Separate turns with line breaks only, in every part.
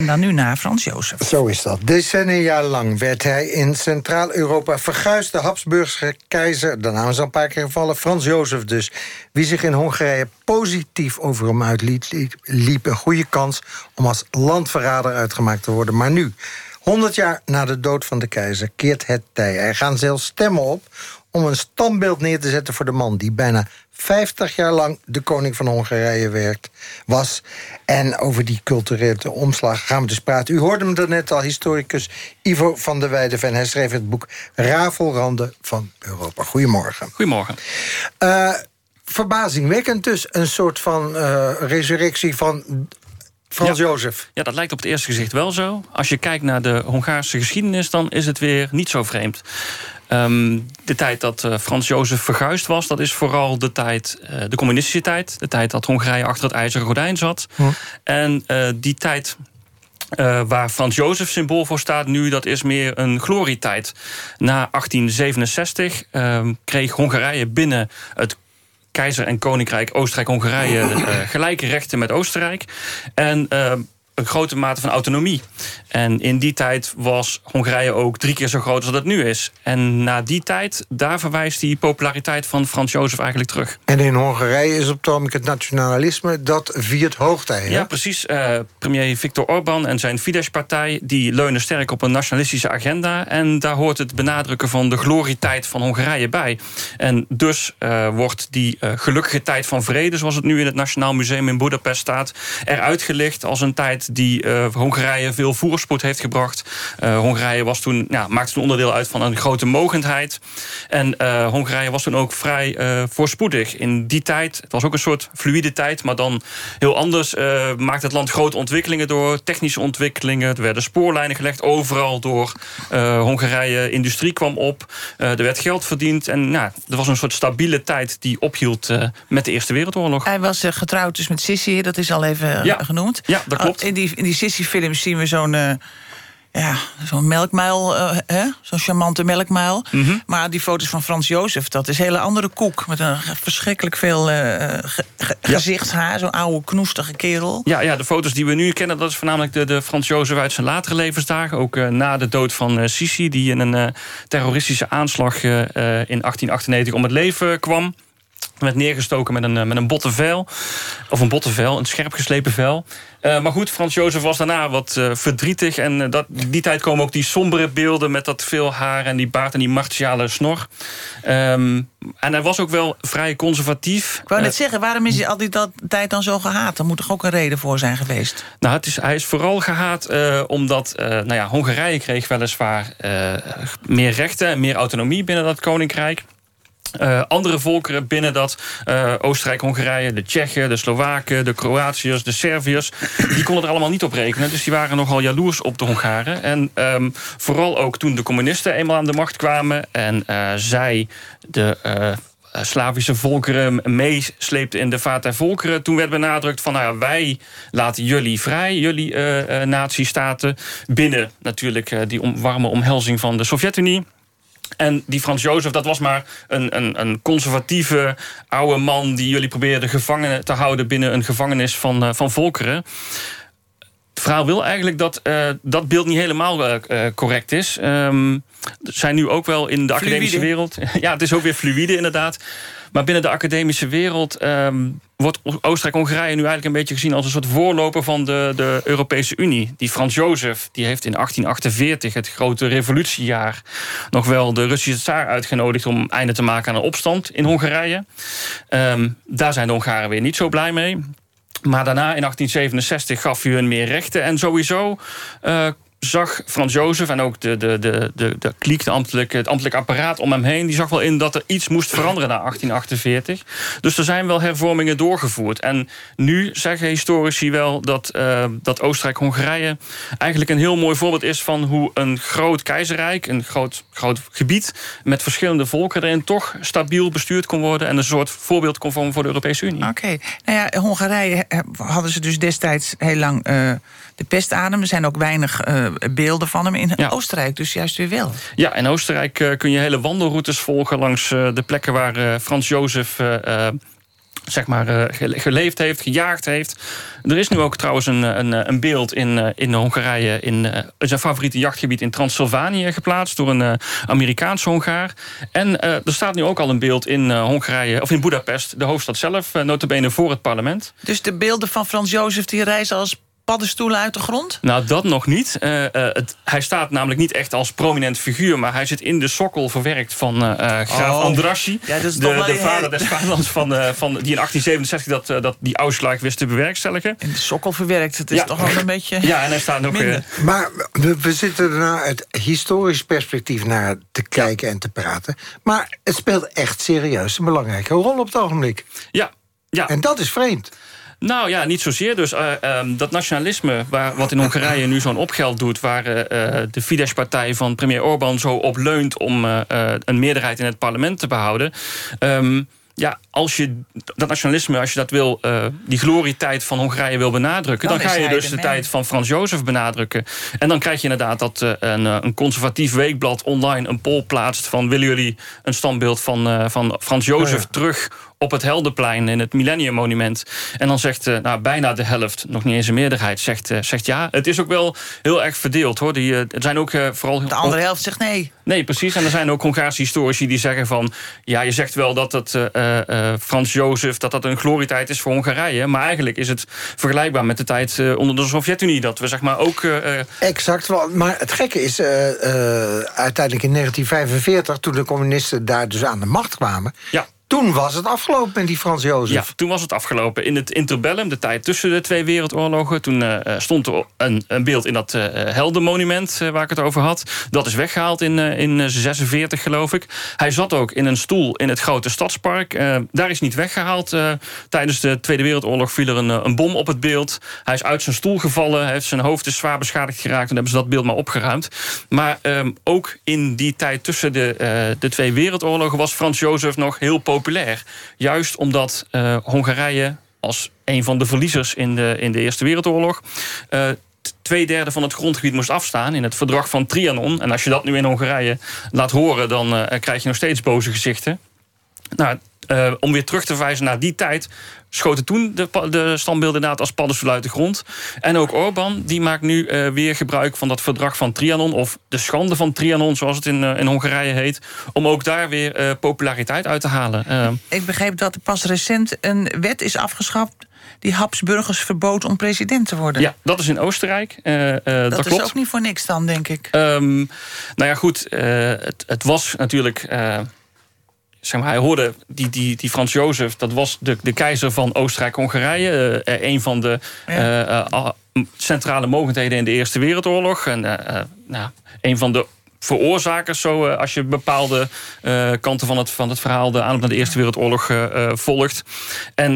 En dan nu naar Frans Jozef.
Zo is dat. Decennia lang werd hij in Centraal-Europa verguisd. De Habsburgse keizer, de naam is al een paar keer gevallen, Frans Jozef dus. Wie zich in Hongarije positief over hem uitliet, liep een goede kans om als landverrader uitgemaakt te worden. Maar nu, 100 jaar na de dood van de keizer, keert het tij. Er gaan zelfs stemmen op om een standbeeld neer te zetten voor de man die bijna 50 jaar lang de koning van Hongarije was. En over die culturele omslag gaan we dus praten. U hoorde hem daarnet al, historicus Ivo van der Weideven. Hij schreef het boek Rafelranden van Europa. Goedemorgen.
Goedemorgen.
Verbazingwekkend dus, een soort van resurrectie van Frans Jozef.
Ja, dat lijkt op het eerste gezicht wel zo. Als je kijkt naar de Hongaarse geschiedenis, dan is het weer niet zo vreemd. De tijd dat Frans Jozef verguisd was, dat is vooral de tijd, de communistische tijd. De tijd dat Hongarije achter het ijzeren gordijn zat. En die tijd waar Frans Jozef symbool voor staat nu, dat is meer een glorietijd. Na 1867 kreeg Hongarije binnen het keizer en koninkrijk Oostenrijk-Hongarije gelijke rechten met Oostenrijk. En een grote mate van autonomie. En in die tijd was Hongarije ook 3 keer zo groot als dat het nu is. En na die tijd, daar verwijst die populariteit van Frans Jozef eigenlijk terug.
En in Hongarije is op het ogenblik het nationalisme, dat viert hoogtij. Hè?
Ja, precies. Premier Viktor Orbán en zijn Fidesz-partij, die leunen sterk op een nationalistische agenda. En daar hoort het benadrukken van de glorietijd van Hongarije bij. En dus wordt die gelukkige tijd van vrede, zoals het nu in het Nationaal Museum in Budapest staat, eruit gelicht als een tijd die Hongarije veel voorspoed heeft gebracht. Hongarije was toen, maakte toen onderdeel uit van een grote mogendheid. En Hongarije was toen ook vrij voorspoedig. In die tijd, het was ook een soort fluïde tijd, maar dan heel anders, maakte het land grote ontwikkelingen door, technische ontwikkelingen. Er werden spoorlijnen gelegd, overal door Hongarije. Industrie kwam op, er werd geld verdiend. En er was een soort stabiele tijd die ophield met de Eerste Wereldoorlog.
Hij was getrouwd dus met Sissi, dat is al even genoemd.
Ja, dat klopt.
In die Sissi-films zien we zo'n melkmuil, zo'n charmante melkmuil. Maar die foto's van Frans Jozef, dat is een hele andere koek. Met een verschrikkelijk veel gezichtshaar. Zo'n oude, knoestige kerel. Ja, de foto's die we nu kennen, dat is voornamelijk de Frans Jozef uit zijn latere levensdagen. Ook na de dood van Sissi, die in een terroristische aanslag in 1898 om het leven kwam. Werd neergestoken met een botte vijl. Of een botte vijl, een scherp geslepen vijl. Maar goed, Frans Jozef was daarna wat verdrietig. En die tijd komen ook die sombere beelden met dat veel haar en die baard en die martiale snor. En hij was ook wel vrij conservatief. Ik wou net zeggen, waarom is hij al die tijd dan zo gehaat? Er moet toch ook een reden voor zijn geweest?
Nou, hij is vooral gehaat omdat Hongarije kreeg weliswaar meer rechten en meer autonomie binnen dat koninkrijk. Andere volkeren binnen dat Oostenrijk-Hongarije, de Tsjechen, de Slowaken, de Kroatiërs, de Serviërs, die konden er allemaal niet op rekenen. Dus die waren nogal jaloers op de Hongaren. En vooral ook toen de communisten eenmaal aan de macht kwamen en zij de Slavische volkeren meesleepten in de vaart der volkeren. Toen werd benadrukt van, wij laten jullie vrij, jullie natiestaten, binnen natuurlijk die warme omhelzing van de Sovjet-Unie. En die Frans Jozef, dat was maar een conservatieve oude man die jullie probeerden gevangen te houden binnen een gevangenis van volkeren. Het verhaal wil eigenlijk dat beeld niet helemaal correct is. Er zijn nu ook wel in de academische wereld. Ja, het is ook weer fluïde inderdaad. Maar binnen de academische wereld wordt Oostenrijk-Hongarije nu eigenlijk een beetje gezien als een soort voorloper van de Europese Unie. Die Frans Jozef, die heeft in 1848, het grote revolutiejaar, nog wel de Russische tsaar uitgenodigd om einde te maken aan een opstand in Hongarije. Daar zijn de Hongaren weer niet zo blij mee. Maar daarna, in 1867, gaf hij hun meer rechten. En sowieso zag Frans Jozef en ook de kliek, het ambtelijk apparaat om hem heen, die zag wel in dat er iets moest veranderen na 1848. Dus er zijn wel hervormingen doorgevoerd. En nu zeggen historici wel dat Oostenrijk-Hongarije eigenlijk een heel mooi voorbeeld is van hoe een groot keizerrijk, een groot gebied met verschillende volkeren erin toch stabiel bestuurd kon worden en een soort voorbeeld kon vormen voor de Europese Unie.
Oké. Hongarije hadden ze dus destijds heel lang de pest aan hem. Er zijn ook weinig beelden van hem in Oostenrijk, dus juist weer wel. Ja,
in Oostenrijk kun je hele wandelroutes volgen langs de plekken waar Frans Jozef zeg maar geleefd heeft, gejaagd heeft. Er is nu ook trouwens een beeld in Hongarije... in zijn favoriete jachtgebied in Transylvanië geplaatst... door een Amerikaanse Hongaar. En er staat nu ook al een beeld in Hongarije... of in Budapest, de hoofdstad zelf... nota bene voor het parlement.
Dus de beelden van Frans Jozef die reizen als paddenstoelen uit de grond?
Nou, dat nog niet. Hij staat namelijk niet echt als prominent figuur... maar hij zit in de sokkel verwerkt van graaf Andrassy.
Ja, dat is
de vader des vaderlands die in 1867 die Auslag wist te bewerkstelligen.
In de sokkel verwerkt, het is toch wel een beetje...
Ja, en hij staat nog...
Maar we zitten er naar het historisch perspectief naar te kijken en te praten. Maar het speelt echt serieus een belangrijke rol op het ogenblik.
Ja.
En dat is vreemd.
Nou ja, niet zozeer. Dus dat nationalisme, wat in Hongarije nu zo'n opgeld doet... waar de Fidesz-partij van premier Orbán zo op leunt... om een meerderheid in het parlement te behouden... als je dat nationalisme, als je dat wil, die glorietijd van Hongarije wil benadrukken... dan ga je dus de tijd van Frans Jozef benadrukken. En dan krijg je inderdaad dat een conservatief weekblad online een poll plaatst... van willen jullie een standbeeld van Frans Jozef terug... op het Heldenplein in het Millennium Monument. En dan zegt bijna de helft, nog niet eens een meerderheid, zegt ja. Het is ook wel heel erg verdeeld, hoor. Er zijn ook vooral...
De andere helft zegt nee.
Nee, precies. En er zijn ook Hongaarse historici die zeggen van... ja, je zegt wel dat het Frans Jozef, dat een glorietijd is voor Hongarije. Maar eigenlijk is het vergelijkbaar met de tijd onder de Sovjet-Unie. Dat we zeg maar ook...
Exact. Maar het gekke is, uiteindelijk in 1945... toen de communisten daar dus aan de macht kwamen...
Ja.
Toen was het afgelopen met die Frans Jozef.
Ja, toen was het afgelopen. In het interbellum, de tijd tussen de twee wereldoorlogen... toen stond er een beeld in dat heldenmonument waar ik het over had. Dat is weggehaald in 46, geloof ik. Hij zat ook in een stoel in het grote stadspark. Daar is niet weggehaald. Tijdens de Tweede Wereldoorlog viel er een bom op het beeld. Hij is uit zijn stoel gevallen. Heeft zijn hoofd is zwaar beschadigd geraakt. En hebben ze dat beeld maar opgeruimd. Maar ook in die tijd tussen de twee wereldoorlogen... was Frans Jozef nog heel populair. Juist omdat Hongarije als een van de verliezers in de Eerste Wereldoorlog... 2/3 van het grondgebied moest afstaan in het verdrag van Trianon. En als je dat nu in Hongarije laat horen... dan krijg je nog steeds boze gezichten. Nou, om weer terug te wijzen naar die tijd... schoten toen de standbeelden inderdaad als paddenstoel uit de grond. En ook Orbán, die maakt nu weer gebruik van dat verdrag van Trianon... of de schande van Trianon, zoals het in Hongarije heet... om ook daar weer populariteit uit te halen.
Ik begreep dat er pas recent een wet is afgeschaft... die Habsburgers verbood om president te worden.
Ja, dat is in Oostenrijk. Dat
is
klopt.
ook niet voor niks dan, denk ik.
Nou ja, goed. Het was natuurlijk... zeg maar, hij hoorde die Frans Jozef, dat was de keizer van Oostenrijk-Hongarije. Een van de centrale mogendheden in de Eerste Wereldoorlog. En een van de veroorzakers, zo als je bepaalde kanten van het verhaal... de aanloop naar de Eerste Wereldoorlog volgt. En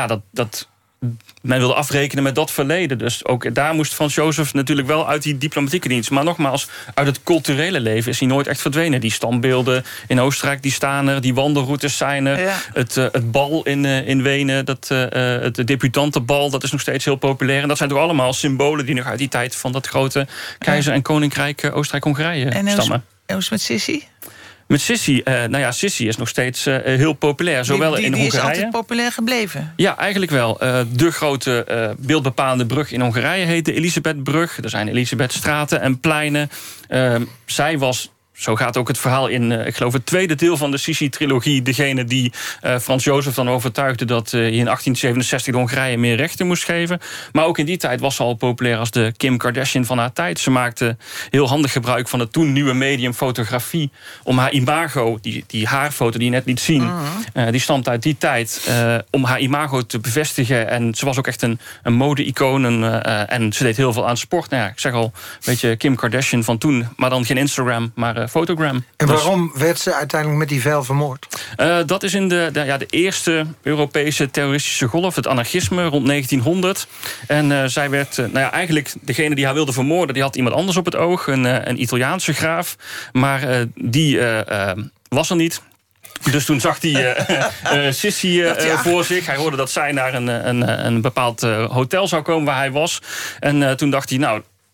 men wilde afrekenen met dat verleden. Dus ook daar moest Frans Jozef natuurlijk wel uit die diplomatieke dienst. Maar nogmaals, uit het culturele leven is hij nooit echt verdwenen. Die standbeelden in Oostenrijk, die staan er. Die wandelroutes zijn er. Ja. Het bal in Wenen, het debutantenbal... dat is nog steeds heel populair. En dat zijn toch allemaal symbolen die nog uit die tijd... van dat grote keizer- en koninkrijk Oostenrijk-Hongarije stammen.
En hoe is het met Sissi?
Met Sissi, Sissi is nog steeds heel populair. Zowel in Hongarije.
Die is altijd populair gebleven? Ja,
eigenlijk wel. De grote beeldbepalende brug in Hongarije heet de Elisabethbrug. Er zijn Elisabethstraten en pleinen. Zij was... Zo gaat ook het verhaal in, ik geloof, het tweede deel van de Sissi-trilogie. Degene die Frans Jozef dan overtuigde dat hij in 1867 de Hongarije meer rechten moest geven. Maar ook in die tijd was ze al populair als de Kim Kardashian van haar tijd. Ze maakte heel handig gebruik van het toen nieuwe medium fotografie. Om haar imago, die haarfoto die je net liet zien, die stamt uit die tijd. Om haar imago te bevestigen. En ze was ook echt een mode-icoon. En ze deed heel veel aan sport. Nou ja, ik zeg al, een beetje Kim Kardashian van toen. Maar dan geen Instagram, maar fotogram.
En waarom werd ze uiteindelijk met die vijl vermoord?
Dat is in de eerste Europese terroristische golf, het anarchisme, rond 1900. En zij werd, eigenlijk degene die haar wilde vermoorden, die had iemand anders op het oog, een Italiaanse graaf. Maar die was er niet. Dus toen zag hij Sissi voor zich. Hij hoorde dat zij naar een bepaald hotel zou komen waar hij was. En toen dacht hij,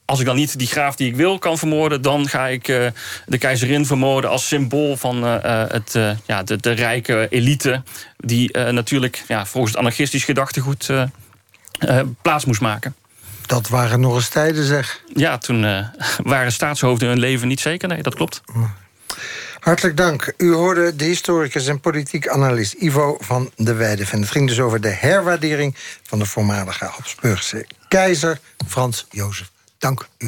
als ik dan niet die graaf die ik wil kan vermoorden, dan ga ik de keizerin vermoorden als symbool van de rijke elite, die natuurlijk volgens het anarchistisch gedachtegoed plaats moest maken.
Dat waren nog eens tijden, zeg.
Ja, toen waren staatshoofden hun leven niet zeker. Nee, dat klopt.
Hartelijk dank. U hoorde de historicus en politiek analist Ivo van de Weijden. En het ging dus over de herwaardering van de voormalige Habsburgse keizer Frans Jozef. Dank u.